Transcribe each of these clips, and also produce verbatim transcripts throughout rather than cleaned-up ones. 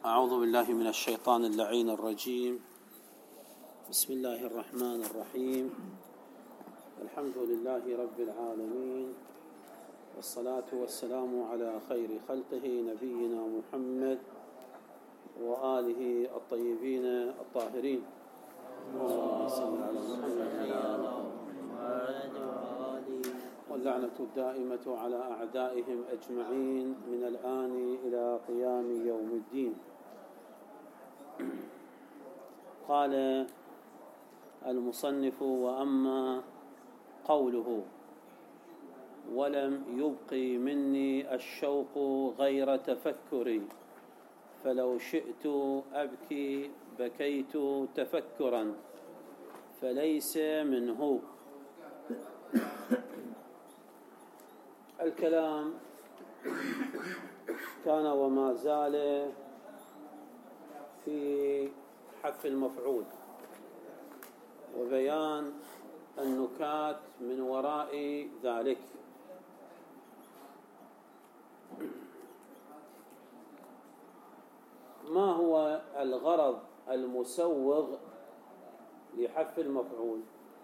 أعوذ بالله من الشيطان اللعين الرجيم. بسم الله الرحمن الرحيم. الحمد لله رب العالمين، والصلاة والسلام على خير خلقه نبينا محمد وآله الطيبين الطاهرين. اللهم صل على محمد واللعنة الدائمة على أعدائهم أجمعين من الآن إلى قيام يوم الدين. قال المصنف: وأما قوله ولم يبق مني الشوق غير تفكري فلو شئت أبكي بكيت تفكرا فليس منه. الكلام كان وما زال في حذف المفعول وبيان النكات من وراء ذلك. ما هو الغرض المسوغ لحذف المفعول؟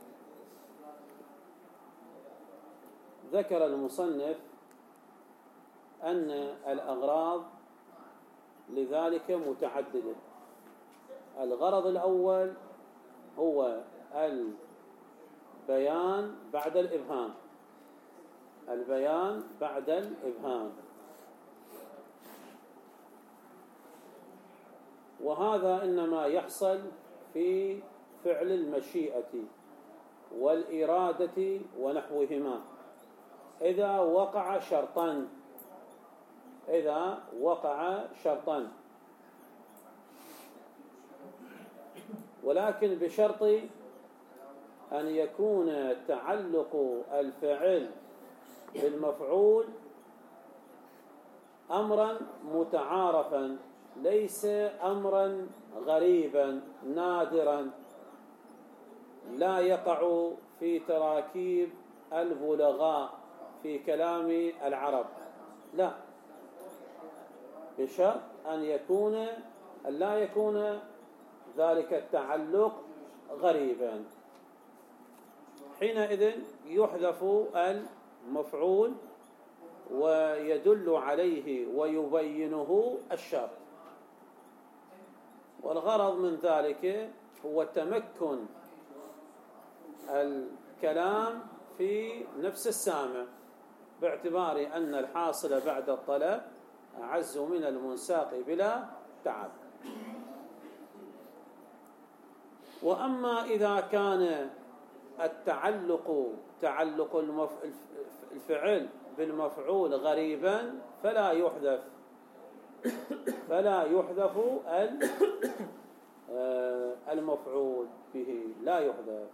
ذكر المصنف أن الأغراض لذلك متعددة. الغرض الأول هو البيان بعد الإبهام، البيان بعد الإبهام، وهذا إنما يحصل في فعل المشيئة والإرادة ونحوهما إذا وقع شرطا، إذا وقع شرطا، ولكن بشرط أن يكون تعلق الفعل بالمفعول أمرا متعارفا، ليس أمرا غريبا نادرا لا يقع في تراكيب البلغاء في كلام العرب، لا، بشرط أن يكون أن لا يكون ذلك التعلق غريبا. حينئذ يحذف المفعول ويدل عليه ويبينه الشرط. والغرض من ذلك هو تمكن الكلام في نفس السامع، باعتبار أن الحاصل بعد الطلب أعز من المنساق بلا تعب. وأما إذا كان التعلق تعلق الفعل بالمفعول غريبا فلا يحذف فلا يحذف المفعول به، لا يحذف.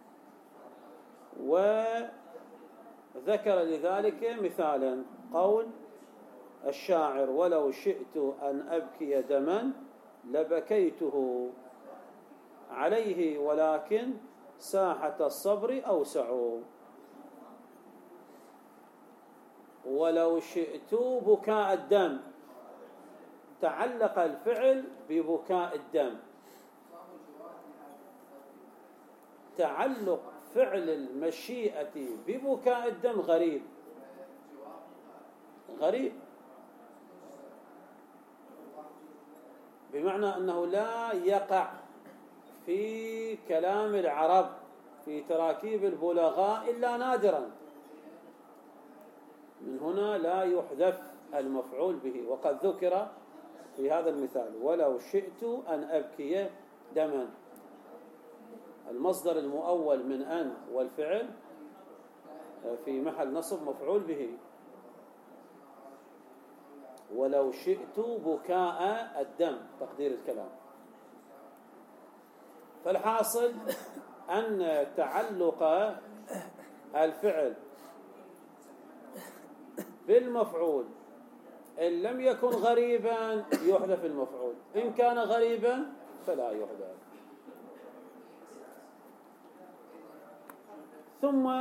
وذكر لذلك مثالا قول الشاعر: ولو شئت أن أبكي دما لبكيته عليه ولكن ساحة الصبر أوسع. ولو شئت بكاء الدم، تعلق الفعل ببكاء الدم، تعلق فعل المشيئة ببكاء الدم غريب غريب بمعنى أنه لا يقع في كلام العرب في تراكيب البلغاء إلا نادرا. من هنا لا يحذف المفعول به. وقد ذكر في هذا المثال: ولو شئت أن أبكي دما، المصدر المؤول من أن والفعل في محل نصب مفعول به. ولو شئت بكاء الدم تقدير الكلام. فالحاصل أن تعلق الفعل بالمفعول إن لم يكن غريبا يحذف المفعول، إن كان غريبا فلا يحذف. ثم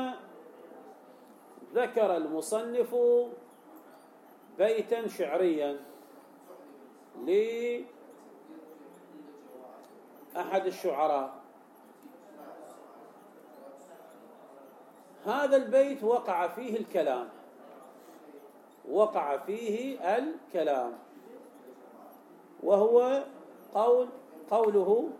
ذكر المصنف بيتا شعريا أحد الشعراء. هذا البيت وقع فيه الكلام، وقع فيه الكلام، وهو قول قوله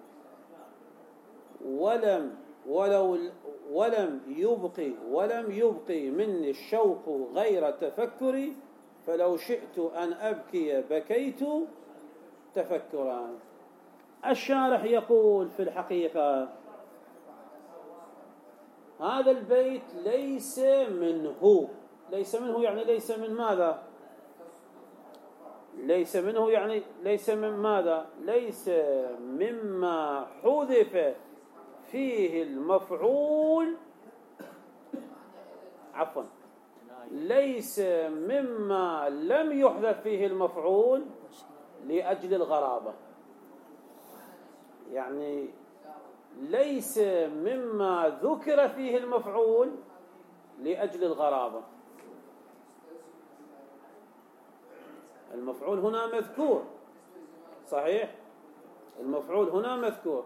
ولم ولو ولم يبقي ولم يبقي مني الشوق غير تفكري، فلو شئت أن أبكي بكيت تفكرا. الشارح يقول في الحقيقة هذا البيت ليس منه، ليس منه يعني ليس من ماذا؟ ليس منه يعني ليس من ماذا؟ ليس مما حذف فيه المفعول، عفوا ليس مما لم يحذف فيه المفعول لأجل الغرابة، يعني ليس مما ذكر فيه المفعول لأجل الغرابة. المفعول هنا مذكور، صحيح، المفعول هنا مذكور.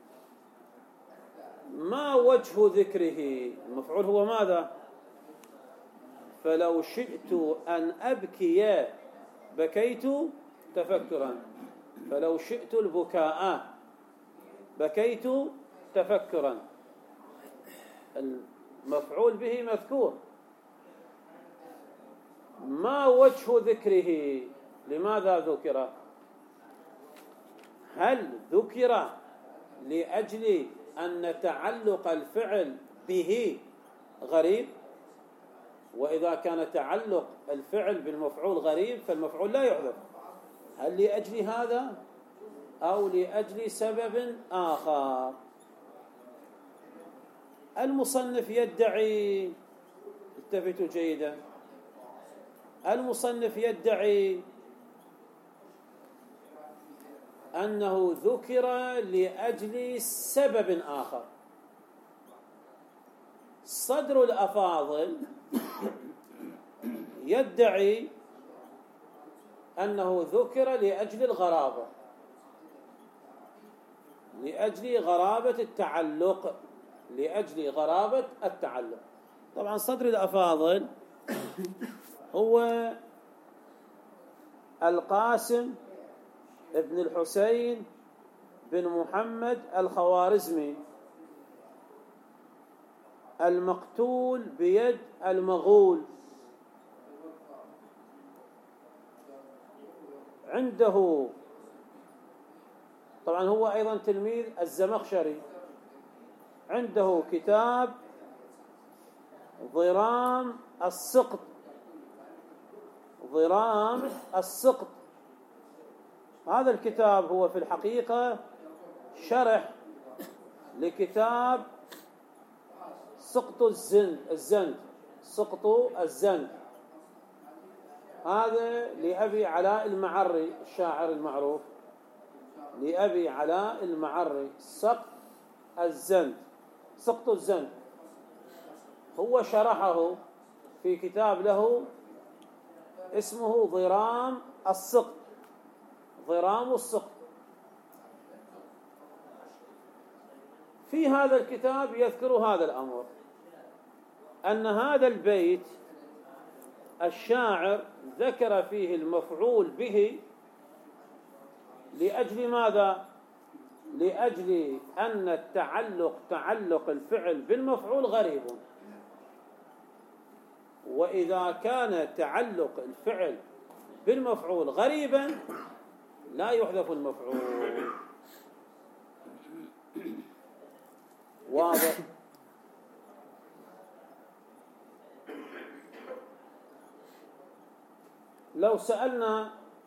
ما وجه ذكره؟ المفعول هو ماذا؟ فلو شئت أن أبكي بكيت تفكرا، فلو شئت البكاء بكيت تفكرا. المفعول به مذكور. ما وجه ذكره؟ لماذا ذكر؟ هل ذكر لأجل أن تعلق الفعل به غريب؟ وإذا كان تعلق الفعل بالمفعول غريب فالمفعول لا يحذف. هل لأجل هذا أو لأجل سبب آخر؟ المصنف يدعي، التفتوا جيدا، المصنف يدعي أنه ذكر لأجل سبب آخر. صدر الأفاضل يدعي أنه ذكر لأجل الغرابة، لأجل غرابة التعلق، لأجل غرابة التعلق. طبعا صدر الأفاضل هو القاسم ابن الحسين بن محمد الخوارزمي المقتول بيد المغول. عنده طبعا هو أيضا تلميذ الزمخشري، عنده كتاب ضرام السقط، ضرام السقط. هذا الكتاب هو في الحقيقة شرح لكتاب سقط الزند الزند سقط الزند. هذا لأبي علاء المعري الشاعر المعروف، لأبي علاء المعري، سقط الزند سقط الزند. هو شرحه في كتاب له اسمه ضرام السقط، ضرام السقط. في هذا الكتاب يذكر هذا الأمر، أن هذا البيت الشاعر ذكر فيه المفعول به لأجل ماذا؟ لأجل أن التعلق تعلق الفعل بالمفعول غريب، وإذا كان تعلق الفعل بالمفعول غريبا لا يحذف المفعول. واضح؟ لو سألنا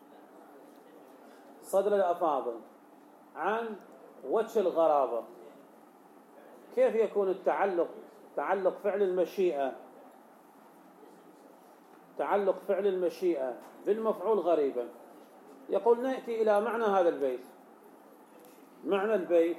صدر الأفاضل عن وجه الغرابة، كيف يكون التعلق تعلق فعل المشيئة تعلق فعل المشيئة بالمفعول غريبا؟ يقول نأتي إلى معنى هذا البيت. معنى البيت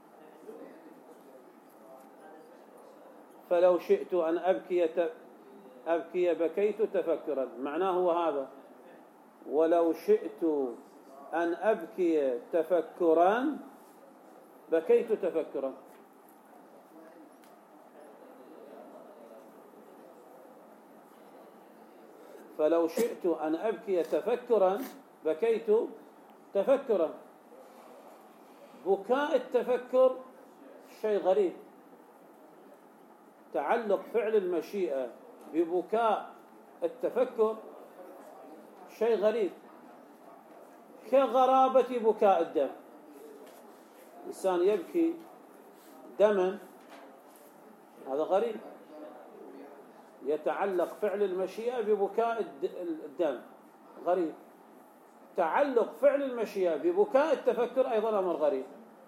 فلو شئت أن أبكي أبكي بكيت تفكرا، معناه هو هذا: ولو شئت أن أبكي تفكرا بكيت تفكرا. فلو شئت أن أبكي تفكرا بكيت تفكرا. بكاء التفكر شيء غريب، تعلق فعل المشيئة ببكاء التفكر شيء غريب، كغرابة بكاء الدم. إنسان يبكي دما، هذا غريب، يتعلق فعل المشيئة ببكاء الدم غريب. تعلق فعل المشيئة ببكاء التفكر أيضا أمر غريب.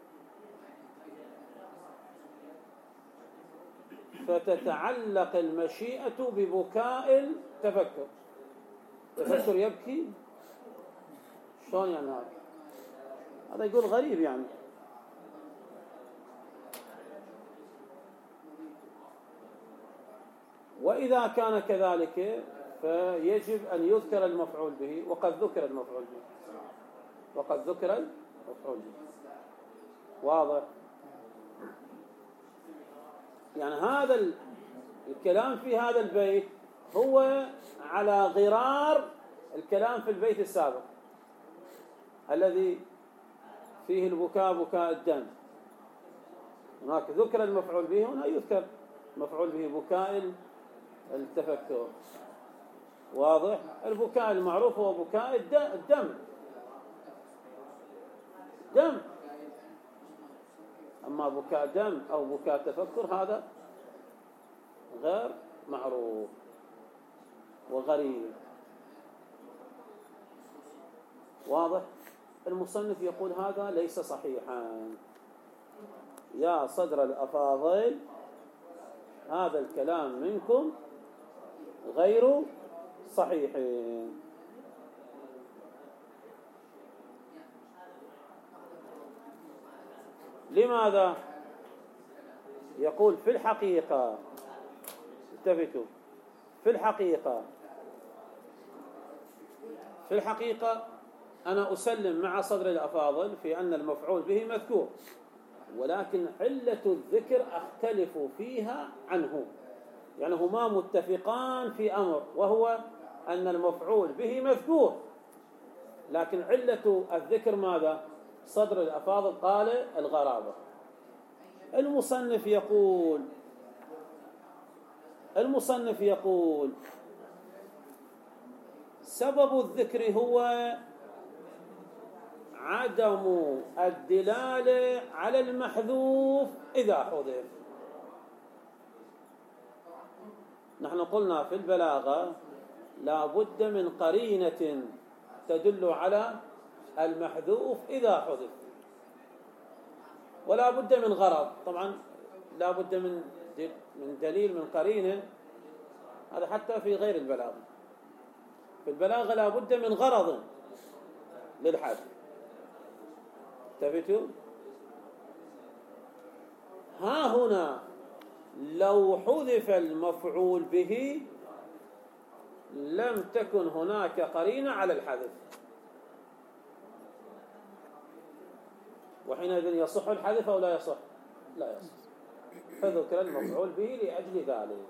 فتتعلق المشيئة ببكاء التفكر. التفكر يبكي، شلون يعني هذا؟ هذا يقول غريب يعني. وإذا كان كذلك فيجب أن يذكر المفعول به، وقد ذكر المفعول به، وقد ذكر المفعول به. واضح؟ يعني هذا الكلام في هذا البيت هو على غرار الكلام في البيت السابق الذي فيه البكاء بكاء الدم. هناك ذكر المفعول به، هنا يذكر مفعول به بكاء التفكر. واضح؟ البكاء المعروف هو بكاء الدم دم. أما بكاء دم أو بكاء تفكر هذا غير معروف وغريب. واضح؟ المصنف يقول هذا ليس صحيحا يا صدر الأفاضل، هذا الكلام منكم غير صحيح. لماذا؟ يقول في الحقيقة، التفتوا، في الحقيقة في الحقيقة أنا أسلم مع صدر الأفاضل في أن المفعول به مذكور، ولكن علة الذكر أختلف فيها عنه. يعني هما متفقان في أمر، وهو أن المفعول به مذكور، لكن علة الذكر ماذا؟ صدر الأفاضل قال الغرابة. المصنف يقول المصنف يقول سبب الذكر هو عدم الدلالة على المحذوف إذا حذف. نحن قلنا في البلاغة لا بد من قرينة تدل على المحذوف إذا حذف، ولا بد من غرض. طبعا لا بد من من دليل، من قرينة. هذا حتى في غير البلاغة. في البلاغة لا بد من غرض للحذف. انتبهتوا؟ ها هنا لو حذف المفعول به لم تكن هناك قرينة على الحذف، وحينئذ يصح الحذف أو لا يصح؟ لا يصح. فذكر المفعول به لأجل ذلك.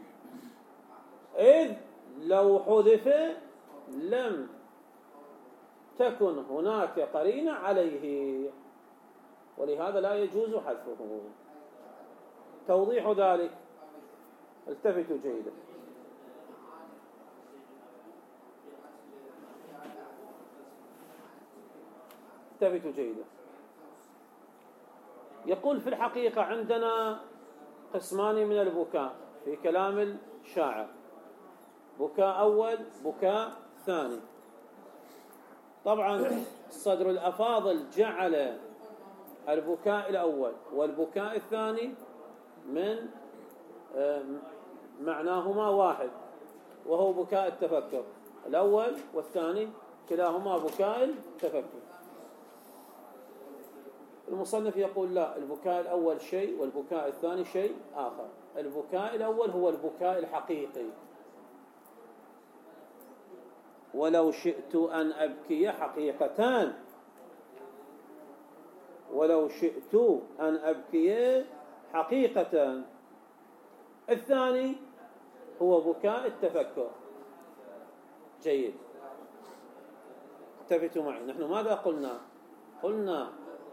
إذ لو حذف لم تكن هناك قرينة عليه، ولهذا لا يجوز حذفه. توضيح ذلك، التفتوا جيدا. التفتوا جيدا. يقول في الحقيقة عندنا قسمان من البكاء في كلام الشاعر: بكاء أول، بكاء ثاني. طبعا صدر الأفاضل جعل البكاء الأول والبكاء الثاني من معناهما واحد، وهو بكاء التفكر. الأول والثاني كلاهما بكاء التفكر. المصنف يقول لا، البكاء الأول شيء والبكاء الثاني شيء آخر. البكاء الأول هو البكاء الحقيقي. ولو شئت أن أبكي حقيقتان، ولو شئت أن أبكي حقيقة. الثاني هو بكاء التفكر. جيد، التفتوا معي. نحن ماذا قلنا؟ قلنا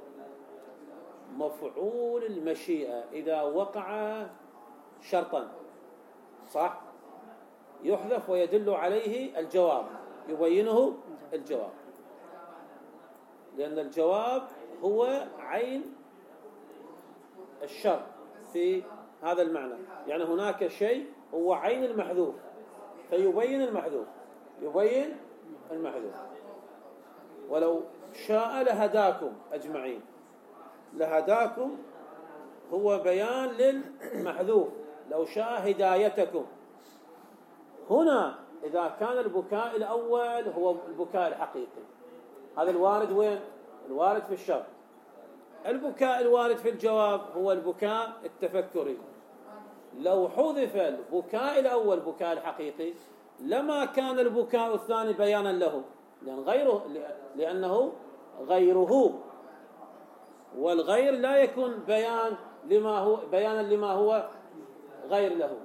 مفعول المشيئة إذا وقع شرطا، صح؟ يحذف ويدل عليه الجواب، يبينه الجواب، لأن الجواب هو عين الشرط في هذا المعنى. يعني هناك شيء هو عين المحذوف فيبين المحذوف، يبين المحذوف. ولو شاء لهداكم أجمعين، لهداكم هو بيان للمحذوف، لو شاء هدايتكم. هنا إذا كان البكاء الأول هو البكاء الحقيقي، هذا الوارد وين؟ الوارد في الشرط. البكاء الوارد في الجواب هو البكاء التفكري. لو حذف البكاء الأول بكاء الحقيقي لما كان البكاء الثاني بيانا له، لأن غيره لأنه غيره، والغير لا يكون بيان لما هو بيانا لما هو غير له.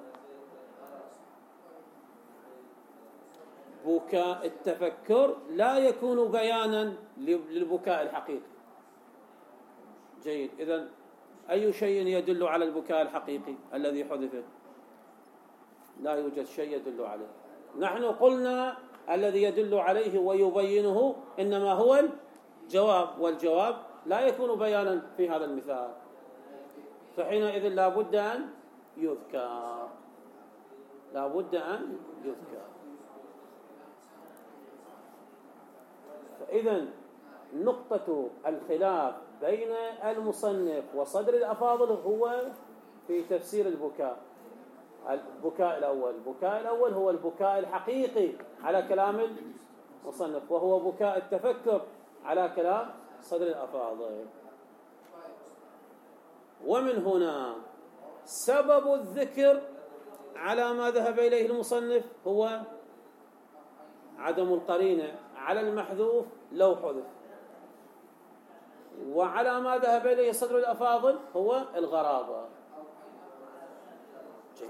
بكاء التفكر لا يكون بيانا للبكاء الحقيقي. جيد، إذن أي شيء يدل على البكاء الحقيقي الذي حذف؟ لا يوجد شيء يدل عليه. نحن قلنا الذي يدل عليه ويبينه إنما هو الجواب، والجواب لا يكون بيانا في هذا المثال، فحينئذ لا بد أن يذكر، لا بد أن يذكر. فإذا نقطة الخلاف بين المصنف وصدر الأفاضل هو في تفسير البكاء. البكاء الأول، البكاء الأول هو البكاء الحقيقي على كلام المصنف، وهو بكاء التفكر على كلام صدر الأفاضل. ومن هنا سبب الذكر على ما ذهب إليه المصنف هو عدم القرينة على المحذوف لو حذف، وعلى ما ذهب إليه صدر الأفاضل هو الغرابة. جيد.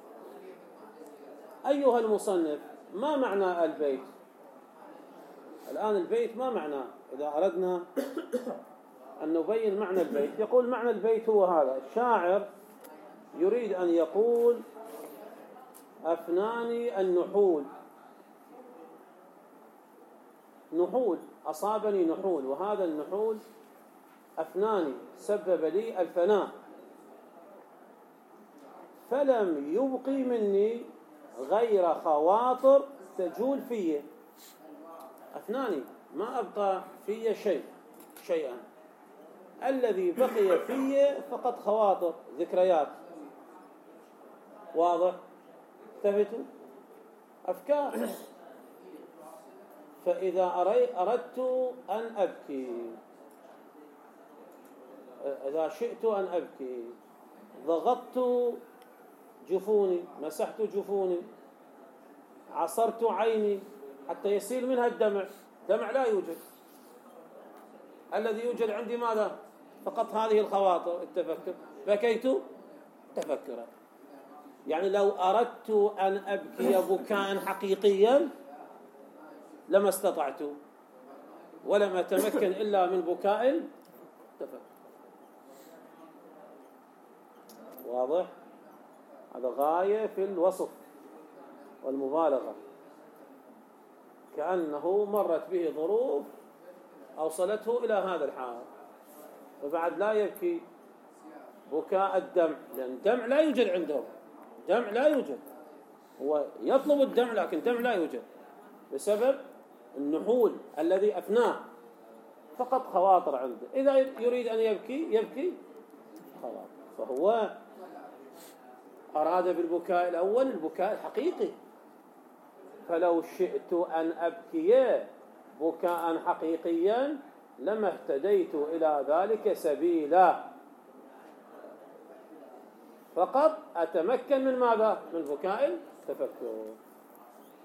أيها المصنف، ما معنى البيت؟ الآن البيت ما معناه؟ إذا أردنا أن نبين معنى البيت، يقول معنى البيت هو هذا: الشاعر يريد أن يقول أفناني النحول، نحول أصابني نحول، وهذا النحول أفناني سبب لي الفناء، فلم يبقي مني غير خواطر تجول فيه. أفناني، ما أبقى في شيء شيئا، الذي بقي فيه فقط خواطر، ذكريات. واضح؟ تفتوا؟ أفكار. فإذا أردت أن أبكي، إذا شئت أن أبكي، ضغطت جفوني، مسحت جفوني، عصرت عيني حتى يسيل منها الدمع، دمع لا يوجد، الذي يوجد عندي ماذا؟ فقط هذه الخواطر، التفكر، بكيت تفكرا. يعني لو أردت أن أبكي بكاء حقيقيا لما استطعت، ولم أتمكن إلا من بكاء تفكر. واضح؟ هذا غاية في الوصف والمبالغة، كأنه مرت به ظروف أوصلته إلى هذا الحال، وبعد لا يبكي بكاء الدمع، لأن الدمع لا يوجد عنده، دمع لا يوجد، هو يطلب الدمع لكن دمع لا يوجد بسبب النحول الذي أفناه، فقط خواطر عنده. إذا يريد أن يبكي يبكي خواطر. فهو أراد بالبكاء الأول البكاء الحقيقي. فلو شئت أن أبكي بكاء حقيقيا لما اهتديت إلى ذلك سبيلا، فقط أتمكن من ماذا؟ من بكاء التفكر.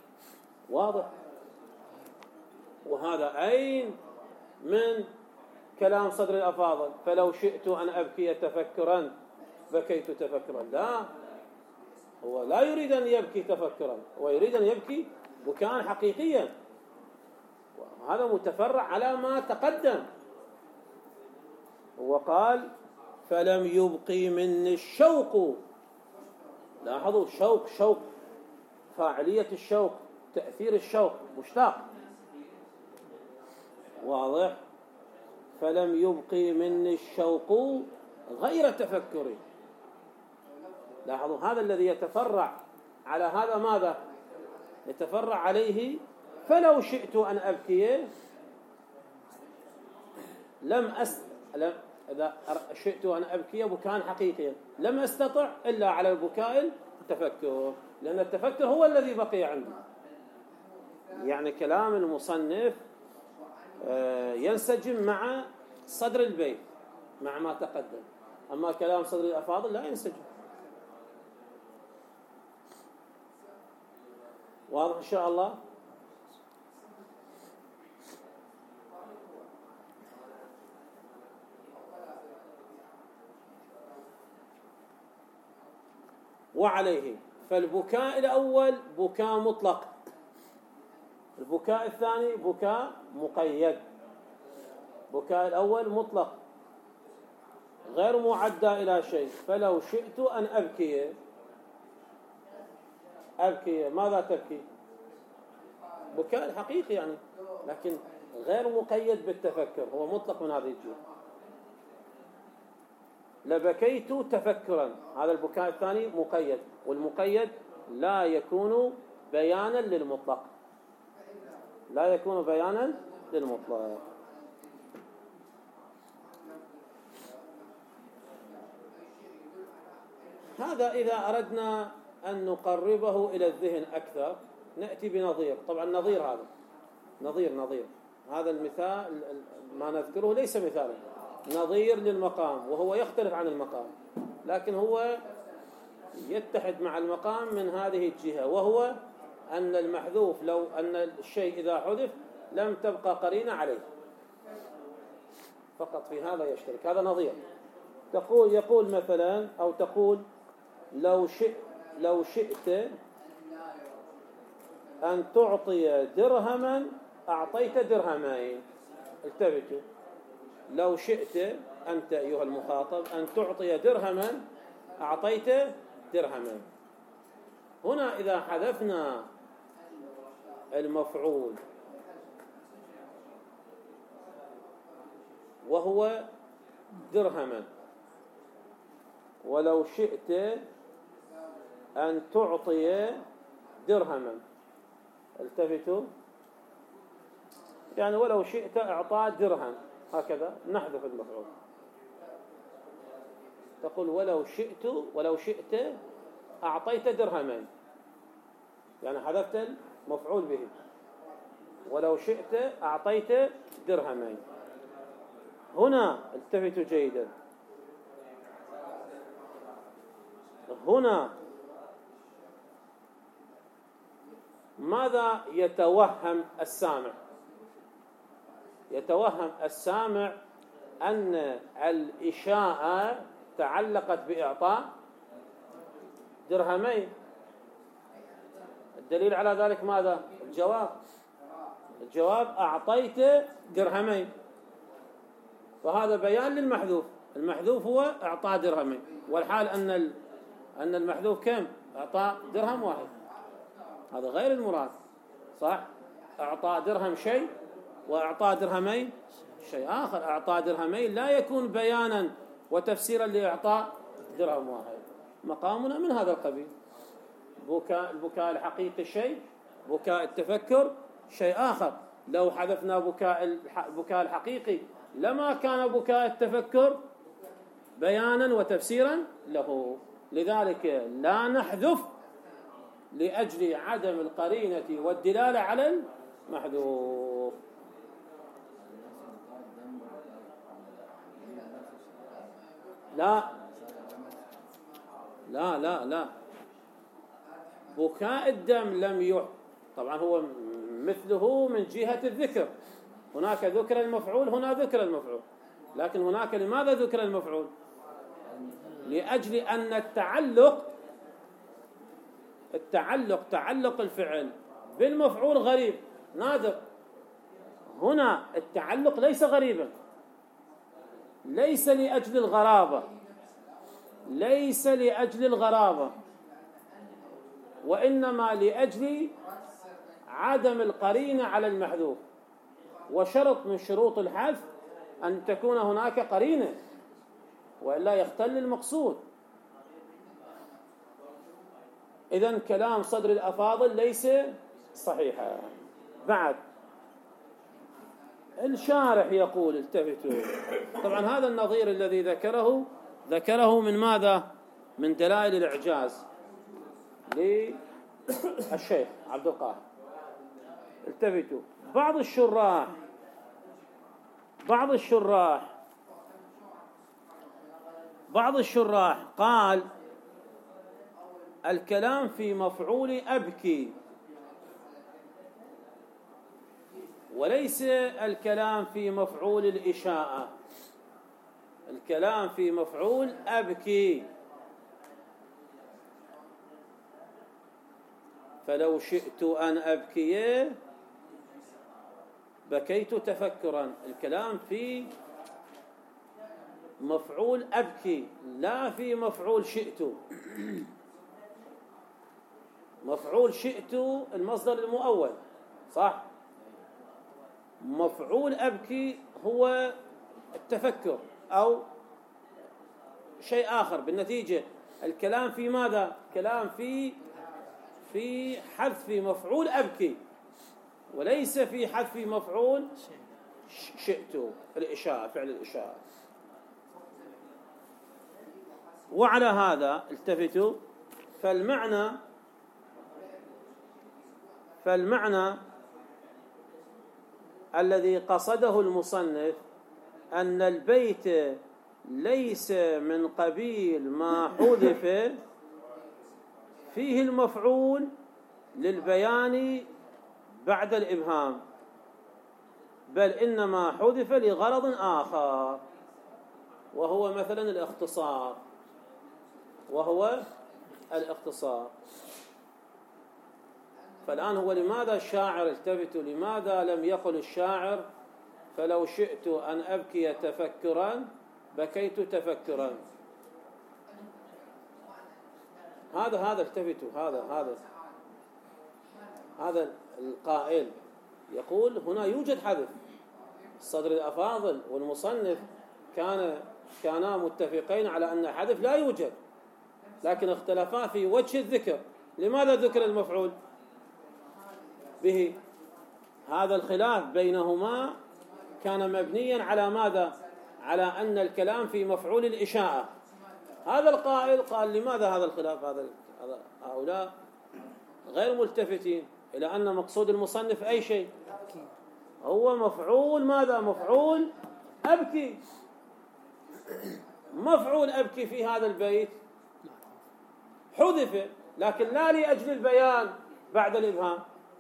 واضح؟ وهذا أين من كلام صدر الأفاضل فلو شئت أن أبكي تفكرا بكيت تفكرا، لا، هو لا يريد أن يبكي تفكرا، هو يريد أن يبكي بكاء حقيقيا، وهذا متفرع على ما تقدم. هو قال فلم يبقي مني الشوق، لاحظوا شوق، شوق فاعلية الشوق، تأثير الشوق، مشتاق، واضح؟ فلم يبقي مني الشوق غير تفكري. لاحظوا هذا الذي يتفرع على هذا ماذا؟ يتفرع عليه فلو شئت أن أبكي لم أس لم إذا شئت أن أبكي بكاء حقيقيا لم أستطع إلا على البكاء التفكر، لأن التفكر هو الذي بقي عندي. يعني كلام المصنف ينسجم مع صدر البيت مع ما تقدم، أما كلام صدر الأفاضل لا ينسجم. واضح إن شاء الله؟ وعليه فالبكاء الأول بكاء مطلق، البكاء الثاني بكاء مقيد. بكاء الأول مطلق غير معدى إلى شيء، فلو شئت أن أبكي أبكي ماذا تبكي؟ بكاء الحقيقي يعني، لكن غير مقيد بالتفكر، هو مطلق من هذه الجهة. لبكيت تفكرا، هذا البكاء الثاني مقيد، والمقيد لا يكون بيانا للمطلق، لا يكون بيانا للمطلق. هذا إذا أردنا أن نقربه إلى الذهن أكثر نأتي بنظير. طبعا نظير هذا نظير نظير هذا المثال ما نذكره ليس مثالا، نظير للمقام، وهو يختلف عن المقام لكن هو يتحد مع المقام من هذه الجهة، وهو أن المحذوف لو أن الشيء إذا حذف لم تبقى قرينة عليه، فقط في هذا يشترك. هذا نظير. تقول يقول مثلا أو تقول لو شئت لو شئت أن تعطي درهما أعطيت درهمين. التفتوا، لو شئت أنت أيها المخاطب أن تعطي درهما أعطيت درهما. هنا إذا حذفنا المفعول وهو درهما، ولو شئت أن تعطي درهما، التفتوا، يعني ولو شئت إعطاء درهم، هكذا نحذف المفعول. تقول ولو شئت ولو شئت أعطيت درهمين، يعني حذفت المفعول به. ولو شئت أعطيت درهمين. هنا التفتوا جيدا، هنا ماذا يتوهم السامع؟ يتوهم السامع أن الإشاءة تعلقت بإعطاء درهمين. الدليل على ذلك ماذا؟ الجواب. الجواب أعطيت درهمين، وهذا بيان للمحذوف. المحذوف هو إعطاء درهمين، والحال أن أن المحذوف كم؟ إعطاء درهم واحد. هذا غير المراد، صح؟ إعطاء درهم شيء وإعطاء درهمين شيء آخر. إعطاء درهمين لا يكون بيانا وتفسيرا لإعطاء درهم واحد. مقامنا من هذا القبيل. بكاء البكاء الحقيقي شيء، بكاء التفكر شيء آخر. لو حذفنا بكاء البكاء الحقيقي لما كان بكاء التفكر بيانا وتفسيرا له. لذلك لا نحذف لأجل عدم القرينة والدلالة على المحذوف. لا لا لا لا بكاء الدم لم يع طبعا هو مثله من جهة الذكر، هناك ذكر المفعول، هنا ذكر المفعول. لكن هناك لماذا ذكر المفعول؟ لأجل أن التعلق التعلق تعلق الفعل بالمفعول غريب نادر. هنا التعلق ليس غريبا، ليس لأجل الغرابة، ليس لأجل الغرابة، وإنما لأجل عدم القرينة على المحذوف. وشرط من شروط الحذف أن تكون هناك قرينة، وإلا يختل المقصود. إذن كلام صدر الأفاضل ليس صحيحا. بعد الشارح يقول، التفتوا، طبعا هذا النظير الذي ذكره ذكره من ماذا؟ من دلائل الإعجاز للشيخ عبد القاهر. التفتوا، بعض الشراح بعض الشراح بعض الشراح قال الكلام في مفعول أبكي، وليس الكلام في مفعول الإشاءة. الكلام في مفعول أبكي. فلو شئت أن أبكي بكيت تفكرا. الكلام في مفعول أبكي، لا في مفعول شئت. مفعول شئت المصدر المؤول، صح؟ مفعول أبكي هو التفكر أو شيء آخر. بالنتيجة الكلام في ماذا؟ كلام في في حذف مفعول أبكي، وليس في حذف مفعول شئت، الإشاءة، فعل الإشاءة. وعلى هذا التفتوا، فالمعنى فالمعنى الذي قصده المصنف أن البيت ليس من قبيل ما حذف فيه المفعول للبيان بعد الإبهام، بل إنما حذف لغرض آخر، وهو مثلا الاختصار وهو الاختصار. فالآن هو لماذا الشاعر، التفتوا، لماذا لم يقل الشاعر فلو شئت أن أبكي تفكرا بكيت تفكرا؟ هذا هذا التفتوا، هذا هذا هذا القائل يقول هنا يوجد حذف. الصدر الأفاضل والمصنف كان كانا متفقين على أن الحذف لا يوجد، لكن اختلفا في وجه الذكر. لماذا ذكر المفعول به؟ هذا الخلاف بينهما كان مبنيا على ماذا؟ على أن الكلام في مفعول الإشاءة. هذا القائل قال لماذا هذا الخلاف؟ هذا هؤلاء غير ملتفتين إلى أن مقصود المصنف أي شيء، هو مفعول ماذا؟ مفعول أبكي. مفعول أبكي في هذا البيت حذف، لكن لا لأجل البيان بعد الإبهام،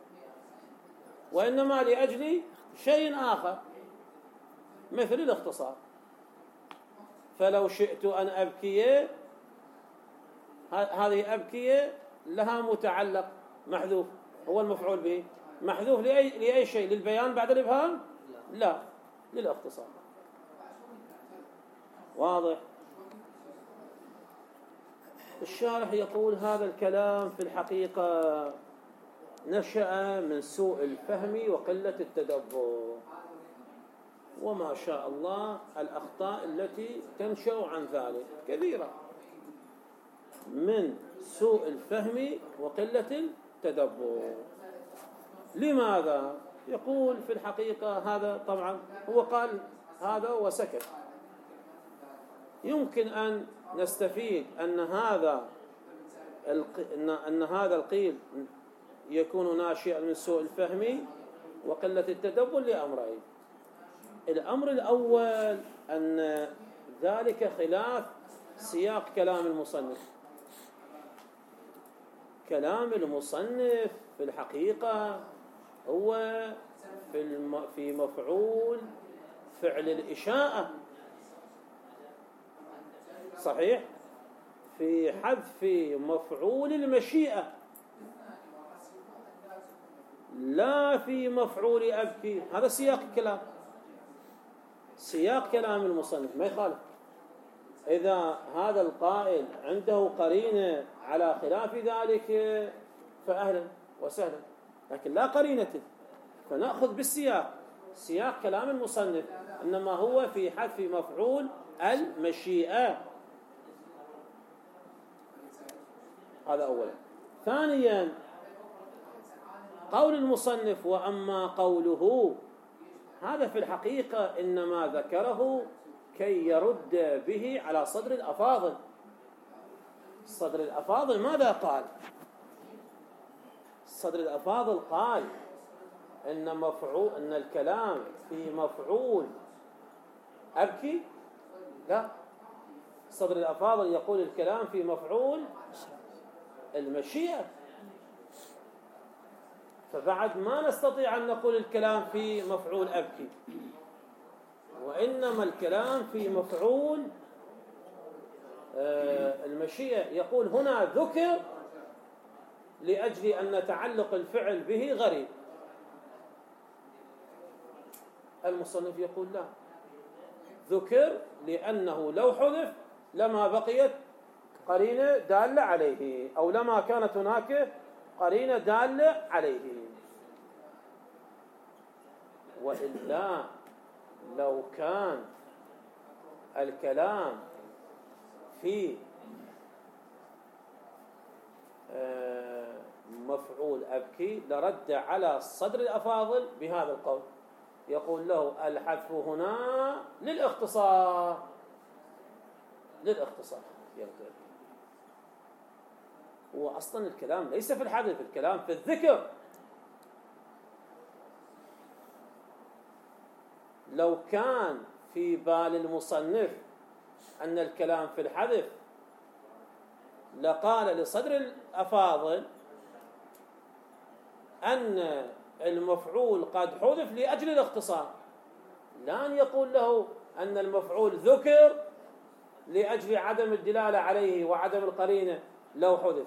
وإنما لأجل شيء آخر مثل الاختصار. فلو شئت أن أبكي، هذه أبكي لها متعلق محذوف، هو المفعول به محذوف لأي, لأي شيء؟ للبيان بعد الإبهام؟ لا، للاختصار. واضح؟ الشارح يقول هذا الكلام في الحقيقة نشأ من سوء الفهم وقلة التدبر، وما شاء الله الأخطاء التي تنشأ عن ذلك كثيرة، من سوء الفهم وقلة التدبر. لماذا؟ يقول في الحقيقة هذا، طبعا هو قال هذا وسكت. يمكن أن نستفيد أن هذا أن هذا القيل يكون ناشئا من سوء الفهم وقلة التدبر لأمرين. الأمر الأول أن ذلك خلاف سياق كلام المصنف. كلام المصنف في الحقيقة هو في في مفعول فعل الإشاءة، صحيح؟ في حذف مفعول المشيئة، لا في مفعول أبكي. هذا سياق الكلام، سياق كلام المصنف ما يخالف. إذا هذا القائل عنده قرينة على خلاف ذلك فأهلا وسهلا، لكن لا قرينة، فنأخذ بالسياق، سياق كلام المصنف، إنما هو في حذف مفعول المشيئة. هذا أولا. ثانيا قول المصنف وأما قوله، هذا في الحقيقة إنما ذكره كي يرد به على صدر الأفاضل. صدر الأفاضل ماذا قال؟ صدر الأفاضل قال إن مفعول إن الكلام في مفعول أبكي، لا، صدر الأفاضل يقول الكلام في مفعول المشيئة، فبعد ما نستطيع أن نقول الكلام في مفعول أبكي، وإنما الكلام في مفعول المشيئة. يقول هنا ذكر لأجل أن تعلق الفعل به غريب. المصنف يقول لا، ذكر لأنه لو حذف لما بقيت قرينة دالة عليه، أو لما كانت هناك قرينة دالة عليه. وإلا لو كان الكلام في مفعول أبكي لرد على صدر الأفاضل بهذا القول، يقول له الحذف هنا للاختصار، للاختصار. هو أصلا الكلام ليس في الحذف، الكلام في الذكر. لو كان في بال المصنف أن الكلام في الحذف لقال لصدر الأفاضل أن المفعول قد حذف لأجل الاختصار، لا أن يقول له أن المفعول ذكر لأجل عدم الدلالة عليه وعدم القرينة لو حذف.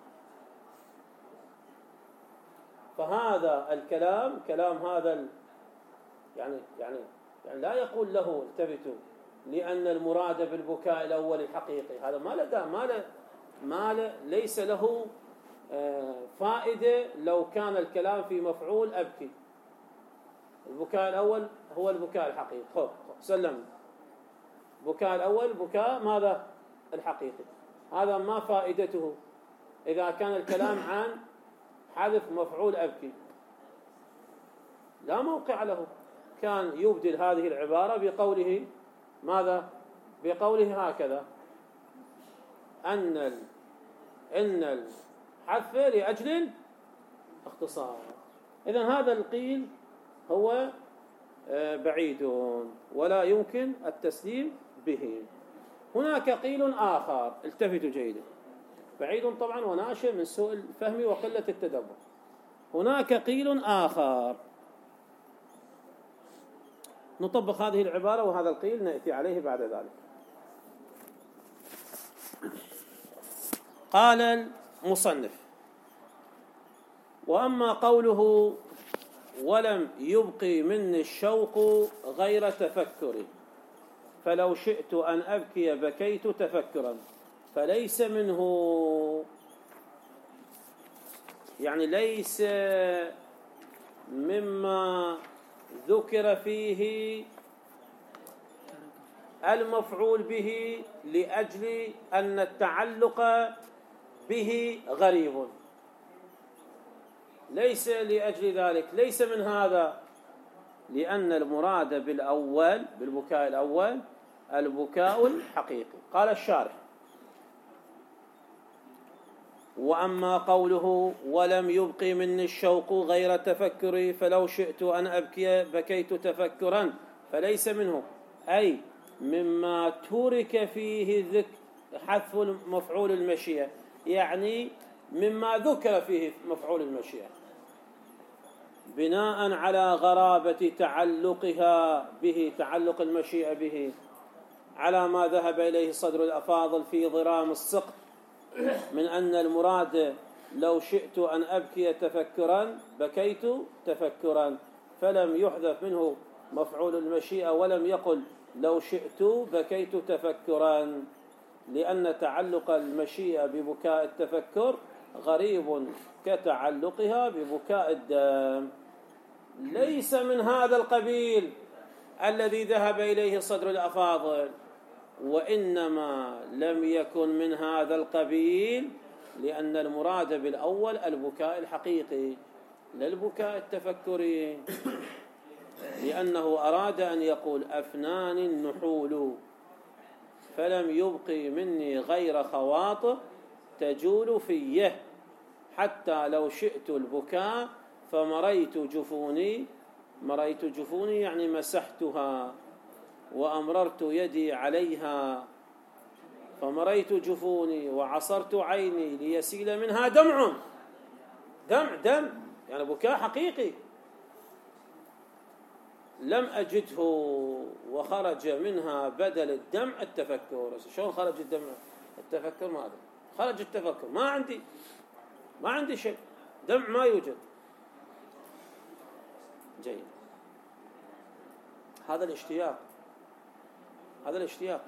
فهذا الكلام كلام هذا ال... يعني يعني يعني لا يقول له التفتوا لأن المراد بالبكاء الأول الحقيقي، هذا ما له ما له ما له ليس له فائدة لو كان الكلام في مفعول أبكي. البكاء الأول هو البكاء الحقيقي، خذ سلم. البكاء الأول بكاء ماذا؟ الحقيقي. هذا ما فائدته إذا كان الكلام عن حذف مفعول أبكي، لا موقع له. كان يبدل هذه العبارة بقوله ماذا؟ بقوله هكذا أن ال... إن الحذف لأجل اختصار. إذن هذا القيل هو بعيد ولا يمكن التسليم به. هناك قيل آخر، التفتوا جيدا، بعيد طبعا وناشئ من سوء الفهم وقلة التدبر. هناك قيل آخر، نطبق هذه العبارة وهذا القيل نأتي عليه بعد ذلك. قال المصنف وأما قوله ولم يبقي مني الشوق غير تفكري فلو شئت أن أبكي بكيت تفكرا فليس منه، يعني ليس مما ذكر فيه المفعول به لأجل أن التعلق به غريب، ليس لأجل ذلك، ليس من هذا، لأن المراد بالأول بالبكاء الأول البكاء الحقيقي. قال الشارح وأما قوله ولم يبقي مني الشوق غير تفكري فلو شئت أن أبكي بكيت تفكرا فليس منه، أي مما ترك فيه ذكر حذف مفعول المشيئة، يعني مما ذكر فيه مفعول المشيئة بناء على غرابة تعلقها به، تعلق المشيئة به على ما ذهب إليه صدر الأفاضل في ضرام السقط من أن المراد لو شئت أن أبكي تفكرا بكيت تفكرا، فلم يحذف منه مفعول المشيئة ولم يقل لو شئت بكيت تفكرا، لأن تعلق المشيئة ببكاء التفكر غريب كتعلقها ببكاء الدم، ليس من هذا القبيل الذي ذهب إليه صدر الأفاضل، وإنما لم يكن من هذا القبيل لأن المراد بالأول البكاء الحقيقي لا البكاء التفكري، لأنه أراد أن يقول أفناني النحول فلم يبقي مني غير خواطر تجول فيه، حتى لو شئت البكاء فمريت جفوني، مريت جفوني يعني مسحتها، وأمررت يدي عليها فمريت جفوني، وعصرت عيني ليسيل منها دمع، دمع دم يعني بكاء حقيقي، لم أجده وخرج منها بدل الدمع التفكر. شلون خرج الدمع التفكر؟ ما أدري، خرج التفكر، ما عندي ما عندي شيء، دمع ما يوجد. جيد، هذا الاشتياق، هذا الاشتياق.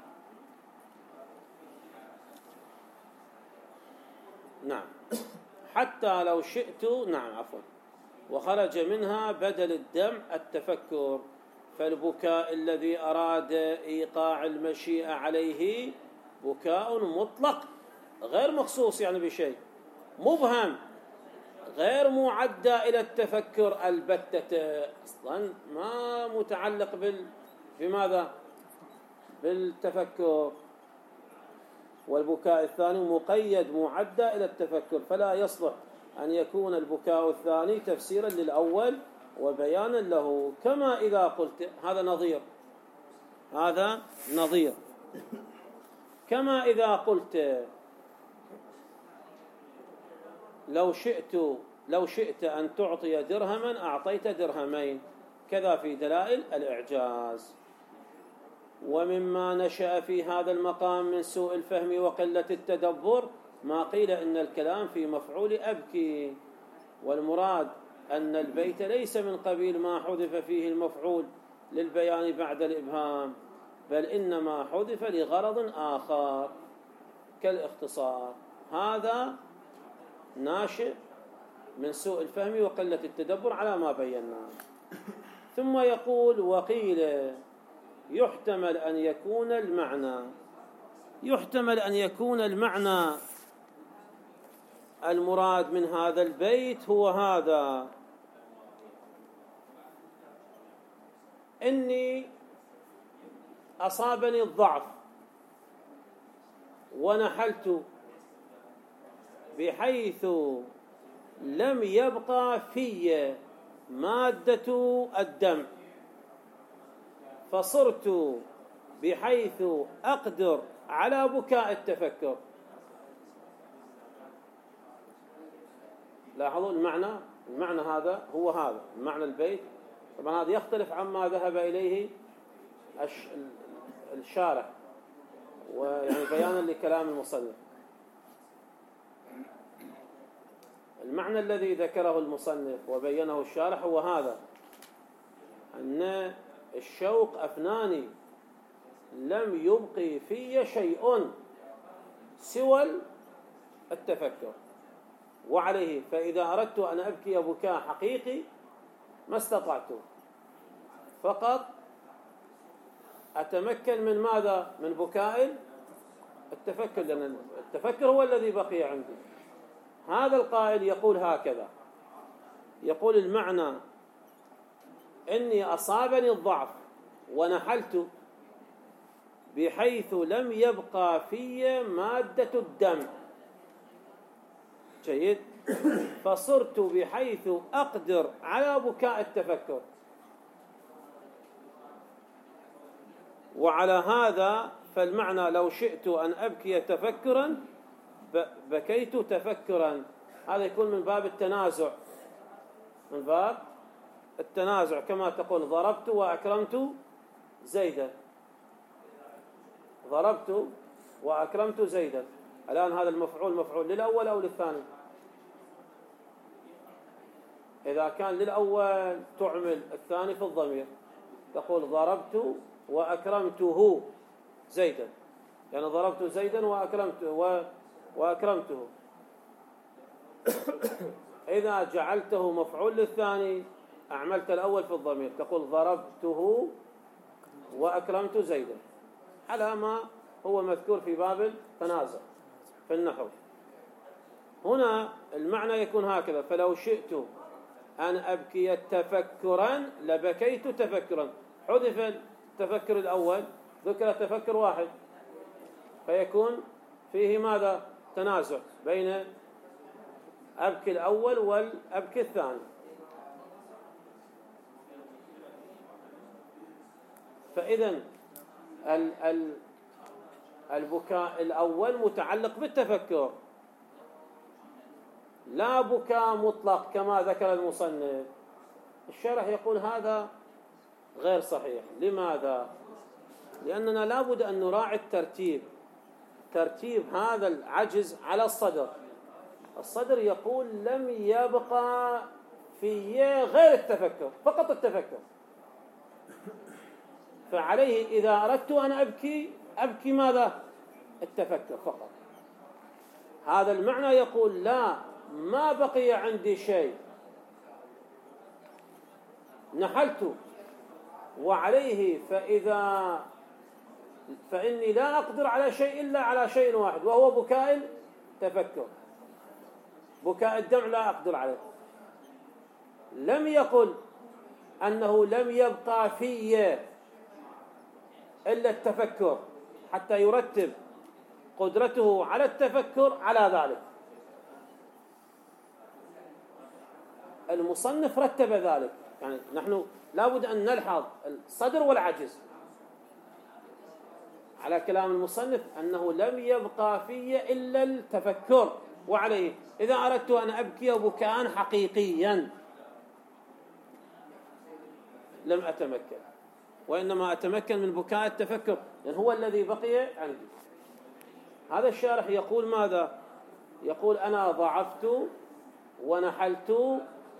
نعم، حتى لو شئت، نعم عفوا، وخرج منها بدل الدمع التفكر، فالبكاء الذي أراد إيقاع المشيئة عليه بكاء مطلق غير مخصوص يعني بشيء، مبهم غير معدى إلى التفكر البتة، أصلا ما متعلق بال بماذا؟ بالتفكر. والبكاء الثاني مقيد معدى إلى التفكر، فلا يصلح أن يكون البكاء الثاني تفسيرا للأول وبيانا له، كما إذا قلت هذا نظير، هذا نظير كما إذا قلت لو شئت لو شئت أن تعطي درهما أعطيت درهمين، كذا في دلائل الإعجاز. ومما نشأ في هذا المقام من سوء الفهم وقلة التدبر ما قيل إن الكلام في مفعول أبكي، والمراد أن البيت ليس من قبيل ما حذف فيه المفعول للبيان بعد الإبهام، بل إنما حذف لغرض آخر كالاختصار. هذا ناشئ من سوء الفهم وقلة التدبر على ما بيناه. ثم يقول وقيل يحتمل أن يكون المعنى يحتمل أن يكون المعنى المراد من هذا البيت هو هذا: إني أصابني الضعف ونحلت بحيث لم يبقى في مادة الدمع، فصرت بحيث أقدر على بكاء التفكر. لاحظوا المعنى، المعنى هذا هو هذا معنى البيت. طبعا هذا يختلف عما ذهب إليه الشارح، ويعني بيانا لكلام المصنف. المعنى الذي ذكره المصنف وبينه الشارح هو هذا: أن الشوق أفناني لم يبقي في شيء سوى التفكر، وعليه فإذا أردت أن أبكي بكاء حقيقي ما استطعت، فقط أتمكن من ماذا؟ من بكاء التفكر، لأن التفكر هو الذي بقي عندي. هذا القائل يقول هكذا، يقول المعنى إني أصابني الضعف ونحلت بحيث لم يبقى في مادة الدم، جيد، فصرت بحيث أقدر على بكاء التفكر. وعلى هذا فالمعنى لو شئت أن أبكي تفكرا بكيت تفكرا، هذا يكون من باب التنازع، من باب التنازع، كما تقول ضربت وأكرمت زيدا. ضربت وأكرمت زيدا. الآن هذا المفعول مفعول للأول أو للثاني؟ إذا كان للأول تعمل الثاني في الضمير، تقول ضربت وأكرمته زيدا، يعني ضربت زيدا وأكرمته وأكرمته. إذا جعلته مفعول للثاني أعملت الأول في الضمير، تقول ضربته وأكرمت زيدا، على ما هو مذكور في باب التنازع في النحو. هنا المعنى يكون هكذا: فلو شئت أن أبكي تفكرا لبكيت تفكرا. حذف التفكر الأول، ذكر تفكر واحد، فيكون فيه ماذا؟ تنازع بين أبكي الأول والأبكي الثاني. فإذا البكاء الأول متعلق بالتفكر، لا بكاء مطلق كما ذكر المصنف. الشرح يقول هذا غير صحيح. لماذا؟ لأننا لا بد أن نراعي الترتيب، ترتيب هذا العجز على الصدر. الصدر يقول لم يبقى في غير التفكر، فقط التفكر، فعليه إذا أردت أن أبكي أبكي ماذا؟ التفكر فقط. هذا المعنى يقول لا، ما بقي عندي شيء، نحلت وعليه فإذا فإني لا أقدر على شيء إلا على شيء واحد، وهو بكاء التفكر. بكاء الدمع لا أقدر عليه. لم يقل أنه لم يبقى في إلا التفكر حتى يرتب قدرته على التفكر على ذلك. المصنف رتب ذلك، يعني نحن لابد أن نلحظ الصدر والعجز على كلام المصنف أنه لم يبقى في إلا التفكر، وعليه إذا أردت أن أبكي بكاء حقيقيا لم أتمكن، وإنما أتمكن من بكاء التفكر لأن هو الذي بقي عندي. هذا الشارح يقول ماذا؟ يقول أنا ضعفت ونحلت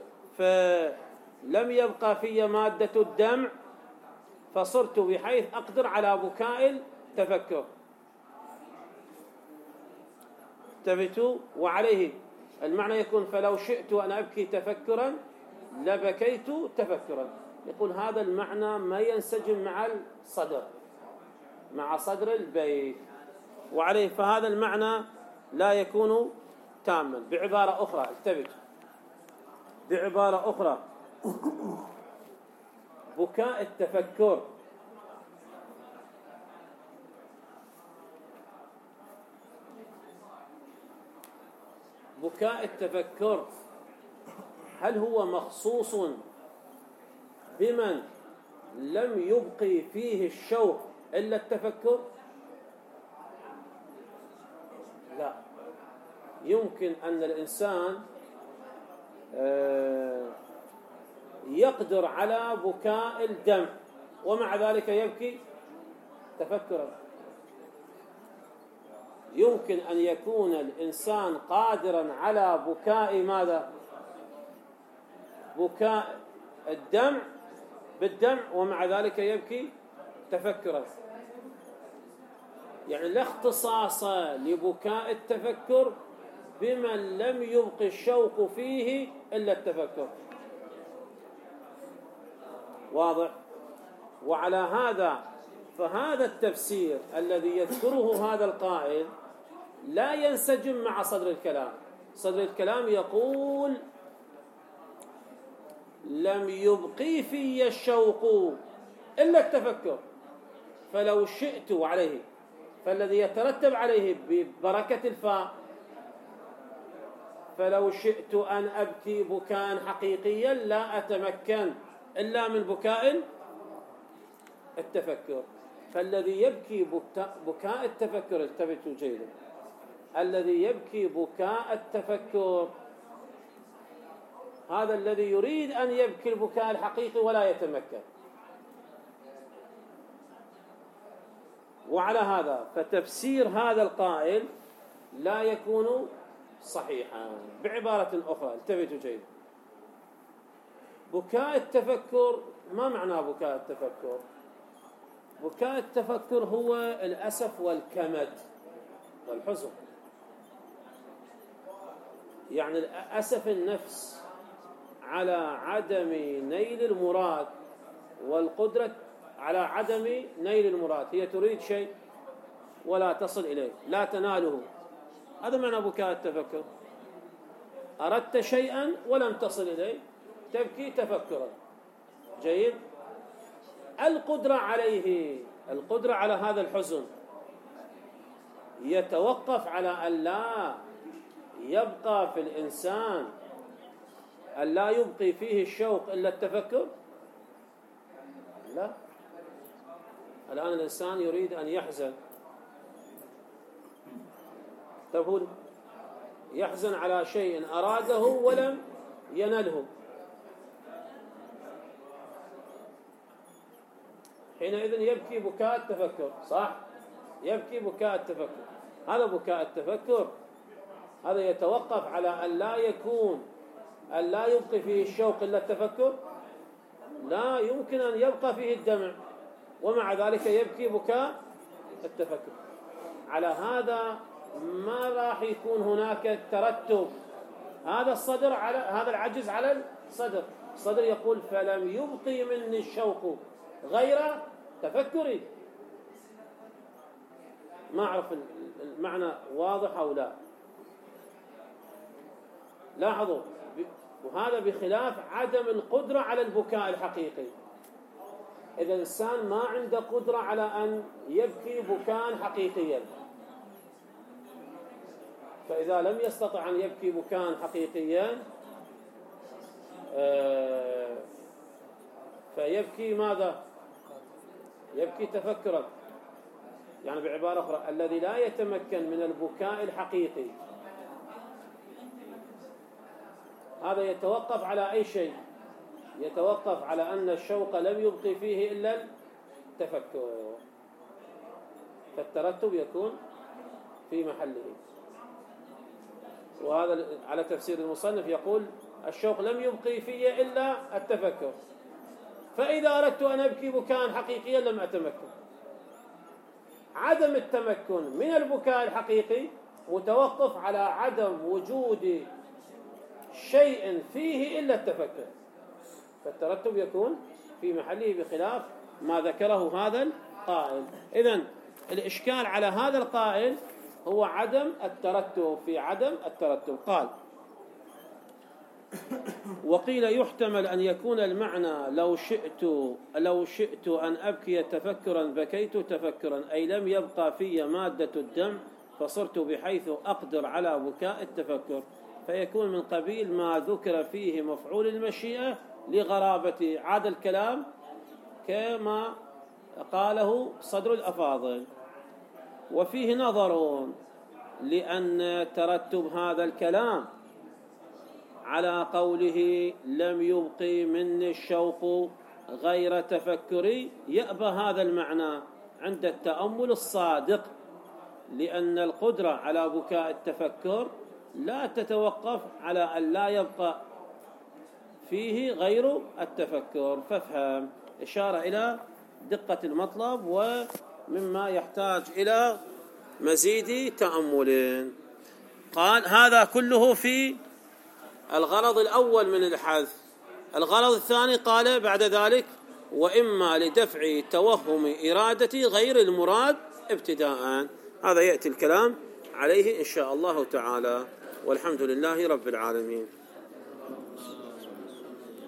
فلم يبقى في مادة الدمع، فصرت بحيث أقدر على بكاء التفكر. تبت وعليه المعنى يكون فلو شئت أن أبكي تفكرا لبكيت تفكرا. يقول هذا المعنى ما ينسجم مع الصدر، مع صدر البيت، وعليه فهذا المعنى لا يكون تاما. بعبارة أخرى التبت، بعبارة أخرى بكاء التفكر بكاء التفكر هل هو مخصوص بمن لم يبقي فيه الشوق إلا التفكر؟ لا، يمكن أن الإنسان يقدر على بكاء الدمع ومع ذلك يبكي تفكرا. يمكن أن يكون الإنسان قادرا على بكاء ماذا؟ بكاء الدمع بالدمع ومع ذلك يبكي تفكرا. يعني لا اختصاص لبكاء التفكر بمن لم يبق الشوق فيه إلا التفكر. واضح؟ وعلى هذا فهذا التفسير الذي يذكره هذا القائل لا ينسجم مع صدر الكلام. صدر الكلام يقول لم يبقي في الشوق إلا التفكر، فلو شئت عليه، فالذي يترتب عليه ببركة الفاء فلو شئت أن أبكي بكاء حقيقيا لا أتمكن إلا من بكاء التفكر. فالذي يبكي بكاء التفكر، انتبهوا جيدا، الذي يبكي بكاء التفكر هذا الذي يريد أن يبكي البكاء الحقيقي ولا يتمكن. وعلى هذا فتفسير هذا القائل لا يكون صحيحا. بعبارة أخرى التفتوا جيدا، بكاء التفكر ما معناه بكاء التفكر؟ بكاء التفكر هو الأسف والكمد والحزن، يعني أسف النفس على عدم نيل المراد والقدرة على عدم نيل المراد. هي تريد شيء ولا تصل إليه، لا تناله، هذا معنى بكاء التفكر. أردت شيئا ولم تصل إليه تبكي تفكرا. جيد. القدرة عليه، القدرة على هذا الحزن يتوقف على أن لا يبقى في الإنسان، أن لا يبقي فيه الشوق إلا التفكر؟ لا. الآن الإنسان يريد أن يحزن، طيب هو يحزن على شيء أراده ولم ينله، حينئذ يبكي بكاء التفكر، صح؟ يبكي بكاء التفكر. هذا بكاء التفكر، هذا يتوقف على أن لا يكون، أن لا يبقي فيه الشوق إلا التفكر. لا يمكن أن يبقى فيه الدمع ومع ذلك يبكي بكاء التفكر. على هذا ما راح يكون هناك ترتب، هذا الصدر على هذا العجز على الصدر. الصدر يقول فلم يبقي مني الشوق غير تفكري. ما أعرف المعنى واضح أو لا. لاحظوا، وهذا بخلاف عدم القدرة على البكاء الحقيقي. إذا الإنسان ما عنده قدرة على أن يبكي بكاء حقيقيا، فإذا لم يستطع أن يبكي بكاء حقيقيا فيبكي ماذا؟ يبكي تفكرا. يعني بعبارة أخرى الذي لا يتمكن من البكاء الحقيقي هذا يتوقف على أي شيء؟ يتوقف على أن الشوق لم يبقي فيه إلا التفكر، فالترتب يكون في محله. وهذا على تفسير المصنف يقول الشوق لم يبقي فيه إلا التفكر، فإذا أردت أن أبكي بكاء حقيقيا لم أتمكن. عدم التمكن من البكاء الحقيقي متوقف على عدم وجود شيء فيه إلا التفكر، فالترتب يكون في محله بخلاف ما ذكره هذا القائل. إذن الإشكال على هذا القائل هو عدم الترتب، في عدم الترتب. قال وقيل يحتمل أن يكون المعنى لو شئت لو شئت أن أبكي تفكرا بكيت تفكرا، أي لم يبقى في مادة الدم فصرت بحيث أقدر على بكاء التفكر، فيكون من قبيل ما ذكر فيه مفعول المشيئة لغرابة عاد الكلام كما قاله صدر الأفاضل. وفيه نظر، لأن ترتب هذا الكلام على قوله لم يبقي مني الشوق غير تفكري يأبى هذا المعنى عند التأمل الصادق، لأن القدرة على بكاء التفكر لا تتوقف على أن لا يبقى فيه غير التفكر. فافهم. إشارة إلى دقة المطلب ومما يحتاج إلى مزيد تأمل. قال هذا كله في الغرض الأول من الحذف. الغرض الثاني قال بعد ذلك وإما لدفع توهم إرادة غير المراد ابتداء. هذا يأتي الكلام عليه إن شاء الله تعالى، والحمد لله رب العالمين.